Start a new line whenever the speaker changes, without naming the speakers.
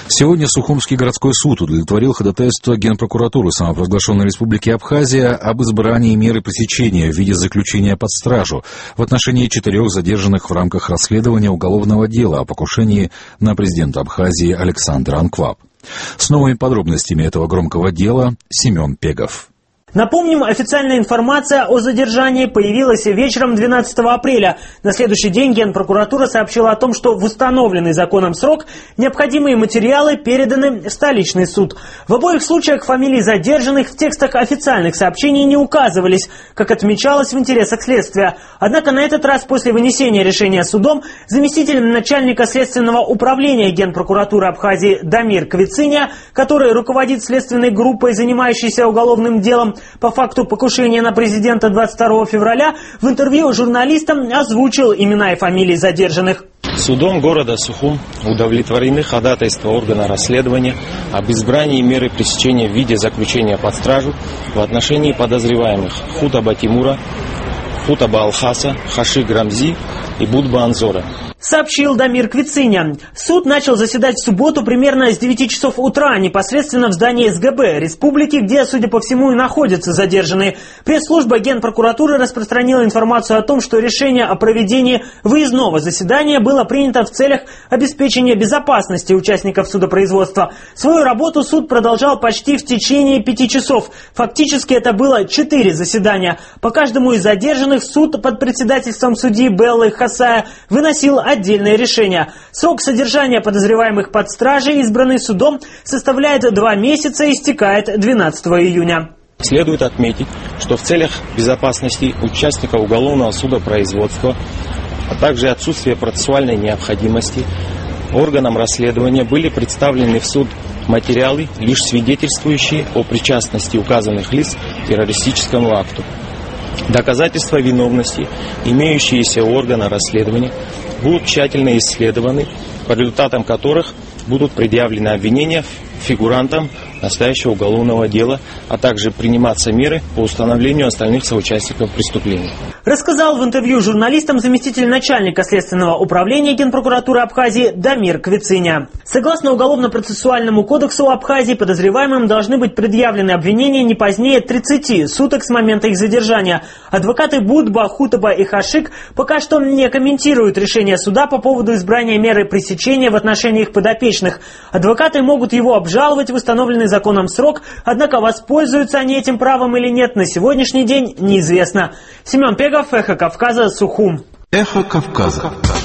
Сегодня Сухумский городской суд удовлетворил ходатайство Генпрокуратуры самопровозглашенной Республики Абхазия об избрании меры пресечения в виде заключения под стражу в отношении 4 задержанных в рамках расследования уголовного дела о покушении на президента Абхазии Александра Анкваб. С новыми подробностями этого громкого дела Семен Пегов.
Напомним, официальная информация о задержании появилась вечером 12 апреля. На следующий день Генпрокуратура сообщила о том, что в установленный законом срок необходимые материалы переданы в столичный суд. В обоих случаях фамилии задержанных в текстах официальных сообщений не указывались, как отмечалось в интересах следствия. Однако на этот раз после вынесения решения судом заместитель начальника следственного управления Генпрокуратуры Абхазии Дамир Квициня, который руководит следственной группой, занимающейся уголовным делом по факту покушения на президента 22 февраля, в интервью журналистам озвучил имена и фамилии задержанных.
Судом города Сухум удовлетворены ходатайства органа расследования об избрании меры пресечения в виде заключения под стражу в отношении подозреваемых Хутаба Тимура, Хутаба Алхаса, Хашик Рамзи и Будба Анзора.
Сообщил Дамир Квициня. Суд начал заседать в субботу примерно с 9 часов утра, непосредственно в здании СГБ республики, где, судя по всему, и находятся задержанные. Пресс-служба Генпрокуратуры распространила информацию о том, что решение о проведении выездного заседания было принято в целях обеспечения безопасности участников судопроизводства. Свою работу суд продолжал почти в течение 5 часов. Фактически это было 4 заседания. По каждому из задержанных суд под председательством судьи Беллы Хасая выносил отдельное решение. Срок содержания подозреваемых под стражей, избранный судом, составляет 2 месяца и истекает 12 июня.
Следует отметить, что в целях безопасности участников уголовного судопроизводства, а также отсутствия процессуальной необходимости, органам расследования были представлены в суд материалы, лишь свидетельствующие о причастности указанных лиц к террористическому акту. Доказательства виновности, имеющиеся у органа расследования, будут тщательно исследованы, по результатам которых будут предъявлены обвинения фигурантам настоящего уголовного дела, а также приниматься меры по установлению остальных соучастников преступления.
Рассказал в интервью журналистам заместитель начальника следственного управления Генпрокуратуры Абхазии Дамир Квициня. Согласно Уголовно-процессуальному кодексу Абхазии, подозреваемым должны быть предъявлены обвинения не позднее 30 суток с момента их задержания. Адвокаты Будба, Хутаба и Хашик пока что не комментируют решение суда по поводу избрания меры пресечения в отношении их подопечных. Адвокаты могут его обжаловать в установленный законом срок, однако воспользуются они этим правом или нет, на сегодняшний день неизвестно. Семен Пегов, Эхо Кавказа, Сухум.
Эхо Кавказа.